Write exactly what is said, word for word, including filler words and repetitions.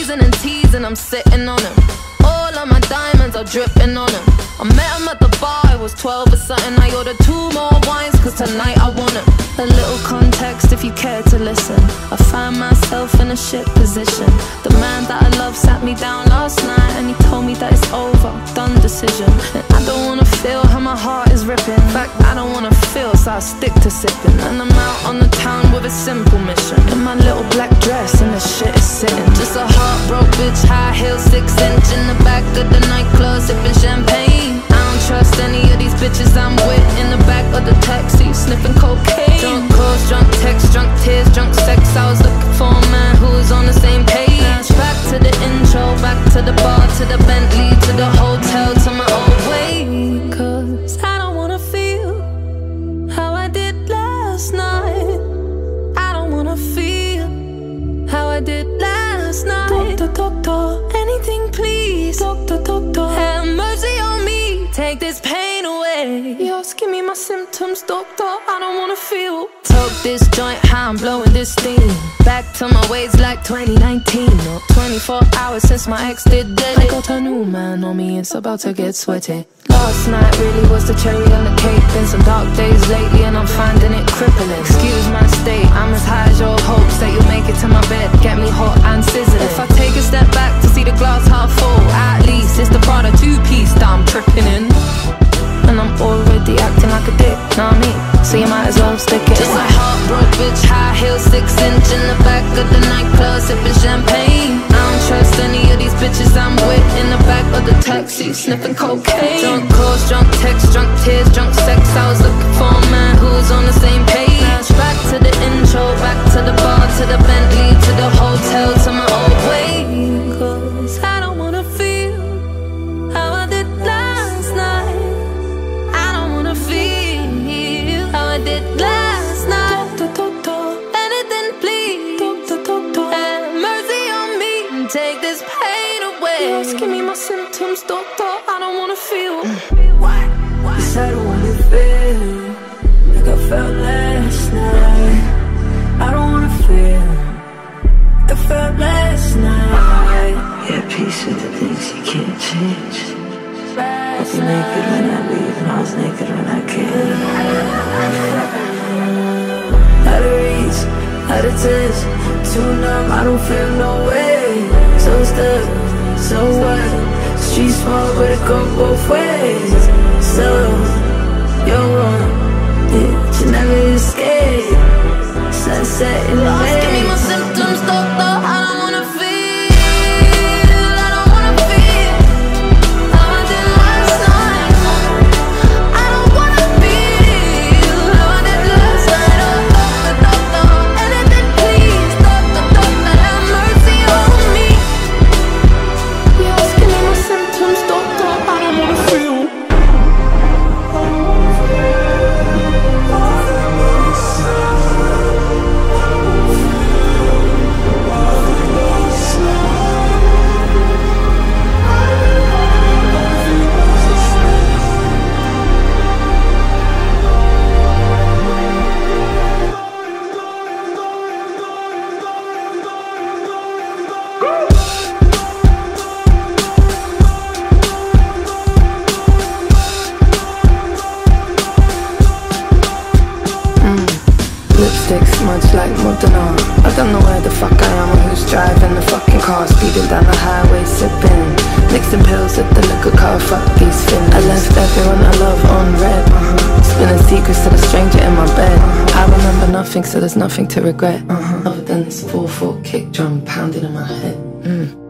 teasing and teasing, I'm sitting on him. All of my diamonds are dripping on him. I met him at the bar, I was twelve or something. I ordered two more wines, cause tonight I want him. A little context if you care to listen. I find myself in a shit position. The man that I love sat me down last night and he told me that it's over, done decision. And I don't wanna feel how my heart is ripping. In fact, I don't wanna feel, so I stick to sipping. And I'm out on the town with a simple mission. In my little black dress and the shit is sitting. Just a heartbroken bitch, high heels, six inch in the back of the nightclub, sipping champagne. I don't trust any of these bitches I'm with. In the back of the taxi, sniffing cocaine. Drunk calls, drunk texts, drunk tears, drunk sex. I was looking for a man who was on the same page. Back to the intro, back to the bar, to the Bentley, to the hotel, to my old way. Cause I don't wanna feel how I did last night. I don't wanna feel how I did last night. Doctor, doctor, anything please. Doctor, doctor, have mercy on me. Take this pain away. Yours, give me my symptoms, doctor. I don't wanna feel. Took this joint, how I'm blowing this steam. Back to my ways like twenty nineteen. Or twenty-four hours since my ex did dead. I got a new man on me, it's about to get sweaty. Last night really was the cherry on the cake. Been some dark days lately and I'm finding it crippling. Excuse my state, I'm as high as your hopes that you'll make it to my bed, get me hot and sizzling. If I take a step back to see the glass half full, at least it's the Prada two-piece that I'm tripping in. And I'm already acting like a dick, know what I mean? So you might as well stick it. Just a heartbroken bitch, high heels, six inch in the back of the nightclub, sipping champagne. I don't trust any of these bitches I'm with. In the back of the taxi, sniffing cocaine. Drunk calls, drunk texts, drunk tears, drunk sex. I was looking for a man who was on the same page. Back to the intro, back to the bar, to the Bentley, to the hotel, to my old way. Cause I don't wanna feel how I did last night. I don't wanna feel how I did last night. Doctor, doctor, anything please. Doctor, doctor, have mercy on me. Take this pain away. Yes, give me my symptoms, doctor. I don't wanna feel. Yes, I don't wanna feel like I felt last night. I don't wanna feel like I felt last night. Yeah, peace with the things you can't change. I was naked when I leave and I was naked when I came. Out of reach, out of touch, too numb, I don't feel no way. So stuck, so what? Street small but it go both ways. So, you're wrong, yeah, you never escape. Sunset in the Lost, give me my symptoms, doctor. I don't wanna feel, I don't wanna feel how I did last night. I don't wanna feel how I did last night. Oh, doctor, doctor, anything please. Doctor, doctor, have mercy on me. Yes, give me my symptoms, doctor. I don't wanna feel. Much like Modena, I don't know where the fuck I am or who's driving the fucking car, speeding down the highway, sipping, mixing pills at the liquor car. Fuck these fins. I left everyone I love on red. Uh-huh. Spilling secrets to the stranger in my bed. Uh-huh. I remember nothing, so there's nothing to regret. Uh-huh. Other than this four four kick drum pounding in my head. Mm.